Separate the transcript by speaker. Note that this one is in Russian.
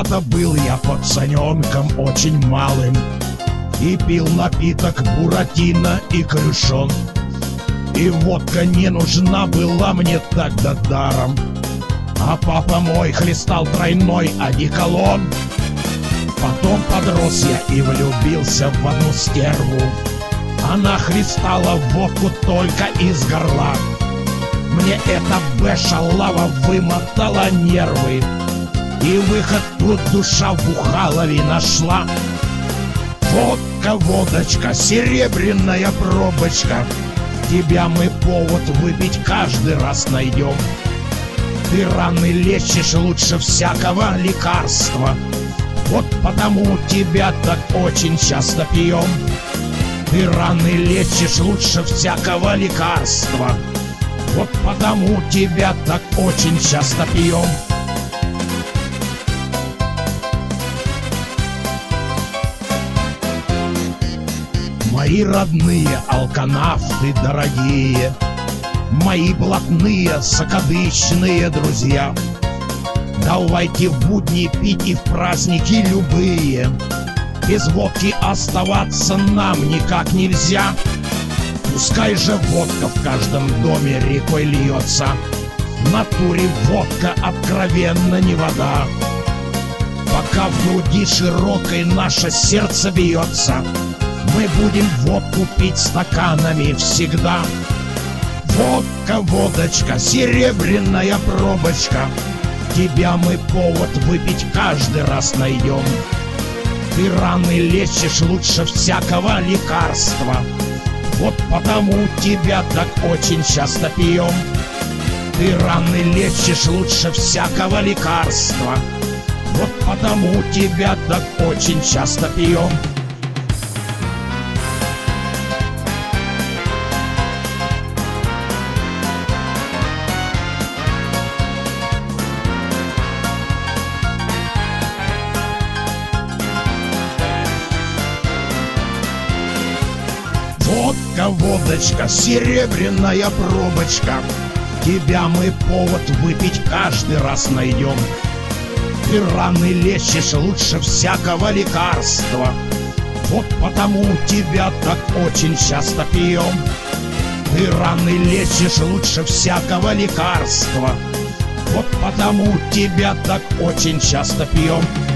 Speaker 1: Когда-то был я пацаненком очень малым и пил напиток буратино и крюшон. И водка не нужна была мне тогда даром, а папа мой хлестал тройной одеколон. Потом подрос я и влюбился в одну стерву. Она хлестала водку только из горла. Мне эта бэшалава вымотала нервы, и выход тут душа в Бухалове нашла. Водка, водочка, серебряная пробочка, тебя мы повод выпить каждый раз найдем. Ты раны лечишь лучше всякого лекарства, вот потому тебя так очень часто пьем. Ты раны лечишь лучше всякого лекарства, вот потому тебя так очень часто пьем. Мои родные алканавты дорогие, мои блатные закадычные друзья, давайте в будни пить и в праздники любые. Без водки оставаться нам никак нельзя. Пускай же водка в каждом доме рекой льется, в натуре водка откровенно не вода. Пока в груди широкой наше сердце бьется, мы будем водку пить стаканами всегда. Водка, водочка, серебряная пробочка, тебя мы повод выпить каждый раз найдем. Ты раны лечишь лучше всякого лекарства, вот потому тебя так очень часто пьем. Ты раны лечишь лучше всякого лекарства, вот потому тебя так очень часто пьем. Водка, водочка, серебряная пробочка, тебя мы повод выпить каждый раз найдем. Ты раны лечишь лучше всякого лекарства, вот потому тебя так очень часто пьем. Ты раны лечишь лучше всякого лекарства, вот потому тебя так очень часто пьем.